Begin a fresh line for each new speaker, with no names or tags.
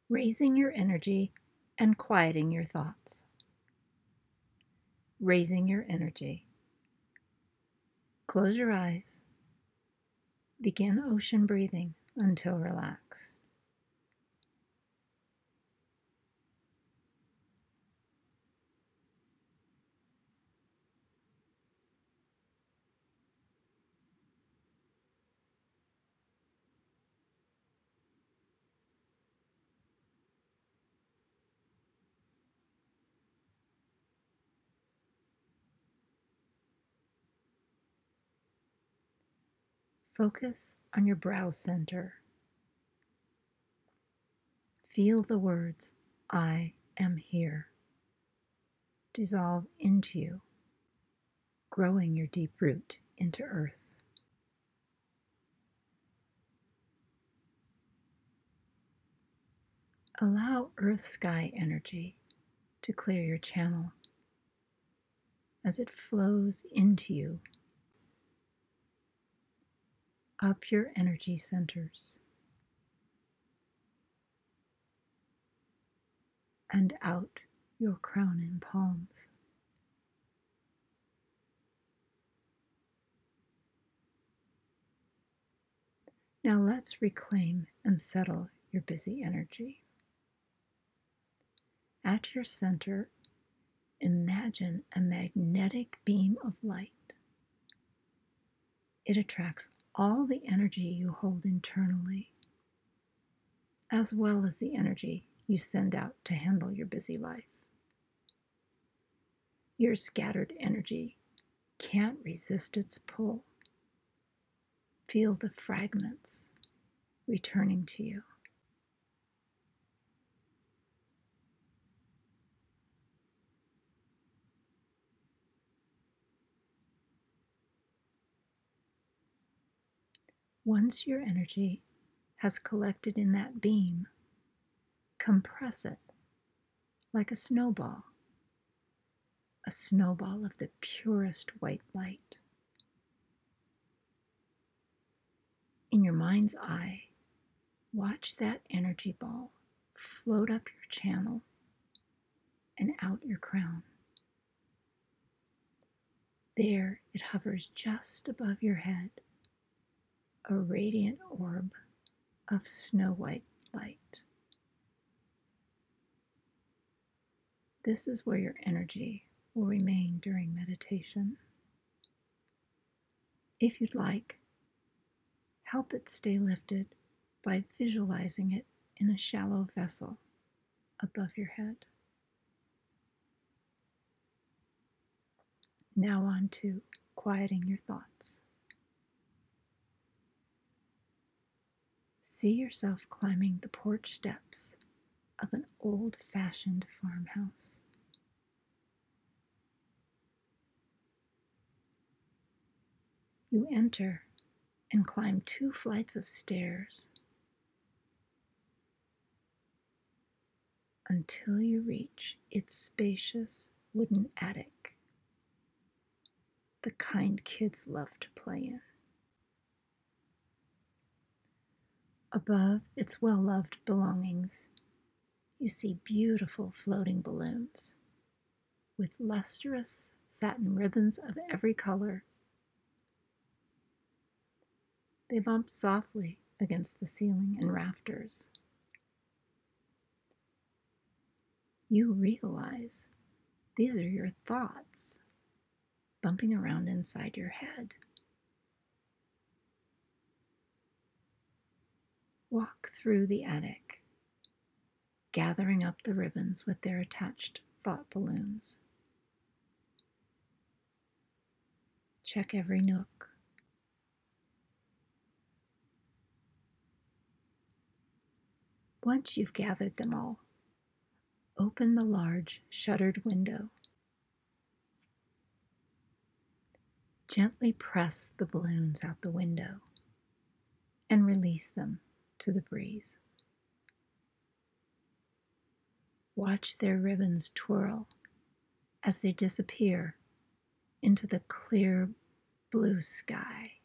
Raising your energy and quieting your thoughts. Raising your energy. Close your eyes. Begin ocean breathing until relaxed. Focus on your brow center. Feel the words, I am here, dissolve into you, growing your deep root into earth. Allow earth-sky energy to clear your channel as it flows into you, up your energy centers, and out your crown and palms. Now let's reclaim and settle your busy energy. At your center, imagine a magnetic beam of light. It attracts all the energy you hold internally, as well as the energy you send out to handle your busy life. Your scattered energy can't resist its pull. Feel the fragments returning to you. Once your energy has collected in that beam, compress it like a snowball of the purest white light. In your mind's eye, watch that energy ball float up your channel and out your crown. There it hovers just above your head, a radiant orb of snow-white light. This is where your energy will remain during meditation. If you'd like, help it stay lifted by visualizing it in a shallow vessel above your head. Now on to quieting your thoughts. See yourself climbing the porch steps of an old-fashioned farmhouse. You enter and climb 2 flights of stairs until you reach its spacious wooden attic, the kind kids love to play in. Above its well-loved belongings, you see beautiful floating balloons with lustrous satin ribbons of every color. They bump softly against the ceiling and rafters. You realize these are your thoughts bumping around inside your head. Walk through the attic, gathering up the ribbons with their attached thought balloons. Check every nook. Once you've gathered them all, open the large shuttered window. Gently press the balloons out the window and release them to the breeze. Watch their ribbons twirl as they disappear into the clear blue sky.